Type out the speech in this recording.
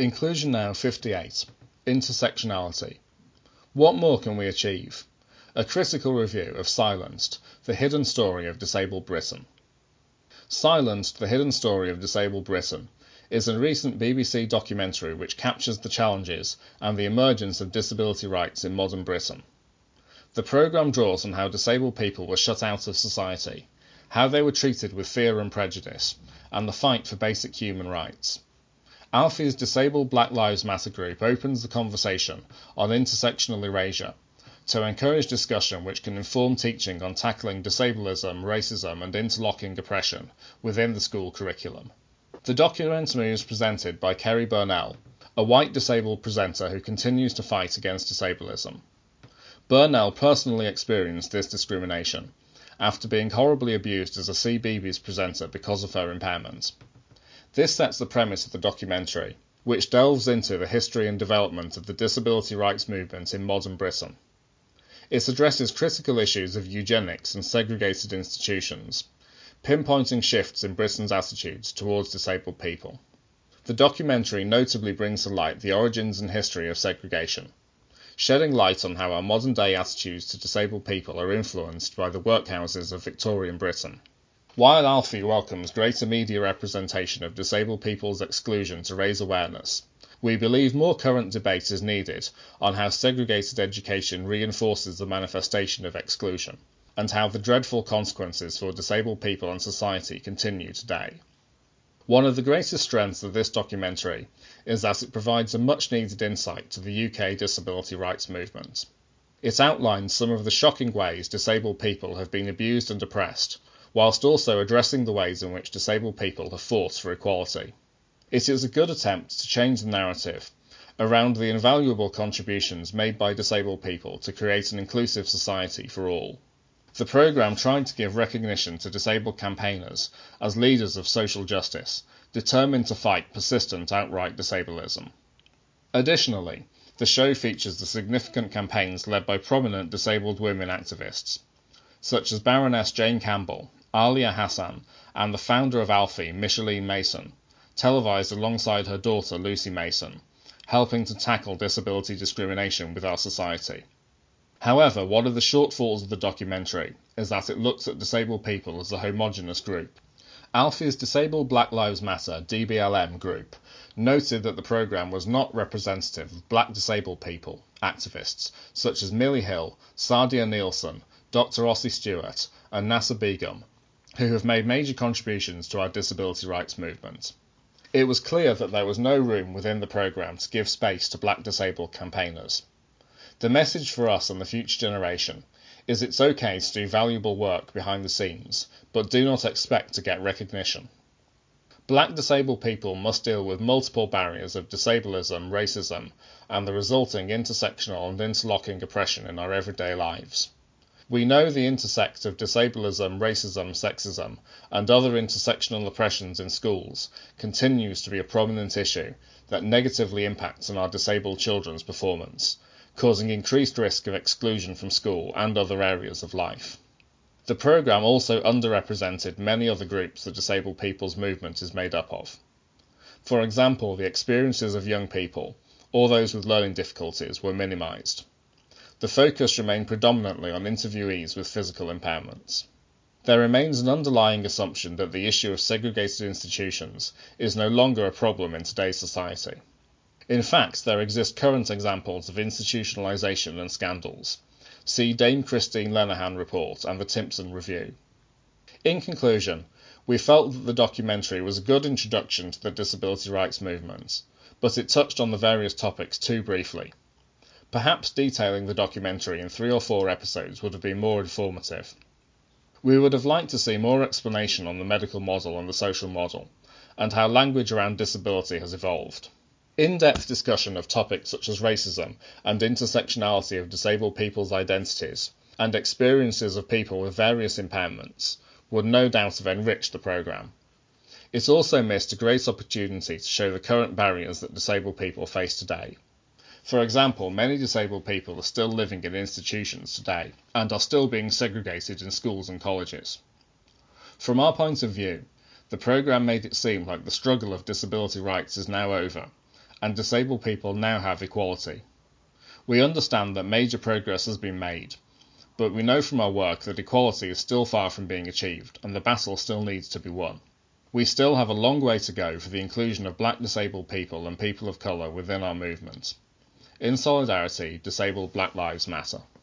Inclusion Now 58. Intersectionality. What more can we achieve? A critical review of Silenced, the hidden story of disabled Britain. Silenced, the hidden story of disabled Britain is a recent BBC documentary which captures the challenges and the emergence of disability rights in modern Britain. The programme draws on how disabled people were shut out of society, how they were treated with fear and prejudice, and the fight for basic human rights. Alfie's Disabled Black Lives Matter group opens the conversation on intersectional erasure to encourage discussion which can inform teaching on tackling disableism, racism and interlocking oppression within the school curriculum. The documentary is presented by Kerry Burnell, a white disabled presenter who continues to fight against disableism. Burnell personally experienced this discrimination after being horribly abused as a CBeebies presenter because of her impairment. This sets the premise of the documentary, which delves into the history and development of the disability rights movement in modern Britain. It addresses critical issues of eugenics and segregated institutions, pinpointing shifts in Britain's attitudes towards disabled people. The documentary notably brings to light the origins and history of segregation, shedding light on how our modern-day attitudes to disabled people are influenced by the workhouses of Victorian Britain. While Alfie welcomes greater media representation of disabled people's exclusion to raise awareness, we believe more current debate is needed on how segregated education reinforces the manifestation of exclusion, and how the dreadful consequences for disabled people and society continue today. One of the greatest strengths of this documentary is that it provides a much-needed insight to the UK disability rights movement. It outlines some of the shocking ways disabled people have been abused and oppressed, whilst also addressing the ways in which disabled people have fought for equality. It is a good attempt to change the narrative around the invaluable contributions made by disabled people to create an inclusive society for all. The programme tried to give recognition to disabled campaigners as leaders of social justice, determined to fight persistent outright disableism. Additionally, the show features the significant campaigns led by prominent disabled women activists, such as Baroness Jane Campbell, Alia Hassan, and the founder of Alfie, Micheline Mason, televised alongside her daughter Lucy Mason, helping to tackle disability discrimination with our society. However, one of the shortfalls of the documentary is that it looks at disabled people as a homogenous group. Alfie's Disabled Black Lives Matter (DBLM) group noted that the programme was not representative of black disabled people, activists such as Millie Hill, Saadia Nielsen, Dr. Ossie Stewart and Nasa Begum, who have made major contributions to our disability rights movement. It was clear that there was no room within the programme to give space to black disabled campaigners. The message for us and the future generation is it's okay to do valuable work behind the scenes, but do not expect to get recognition. Black disabled people must deal with multiple barriers of disableism, racism, and the resulting intersectional and interlocking oppression in our everyday lives. We know the intersect of disableism, racism, sexism, and other intersectional oppressions in schools continues to be a prominent issue that negatively impacts on our disabled children's performance, causing increased risk of exclusion from school and other areas of life. The programme also underrepresented many other groups the disabled people's movement is made up of. For example, the experiences of young people, or those with learning difficulties, were minimised. The focus remained predominantly on interviewees with physical impairments. There remains an underlying assumption that the issue of segregated institutions is no longer a problem in today's society. In fact, there exist current examples of institutionalisation and scandals. See Dame Christine Lenehan report and the Timpson Review. In conclusion, we felt that the documentary was a good introduction to the disability rights movement, but it touched on the various topics too briefly. Perhaps detailing the documentary in 3 or 4 episodes would have been more informative. We would have liked to see more explanation on the medical model and the social model, and how language around disability has evolved. In-depth discussion of topics such as racism and intersectionality of disabled people's identities, and experiences of people with various impairments, would no doubt have enriched the programme. It also missed a great opportunity to show the current barriers that disabled people face today. For example, many disabled people are still living in institutions today, and are still being segregated in schools and colleges. From our point of view, the programme made it seem like the struggle of disability rights is now over, and disabled people now have equality. We understand that major progress has been made, but we know from our work that equality is still far from being achieved, and the battle still needs to be won. We still have a long way to go for the inclusion of black disabled people and people of colour within our movement. In solidarity, Disabled Black Lives Matter.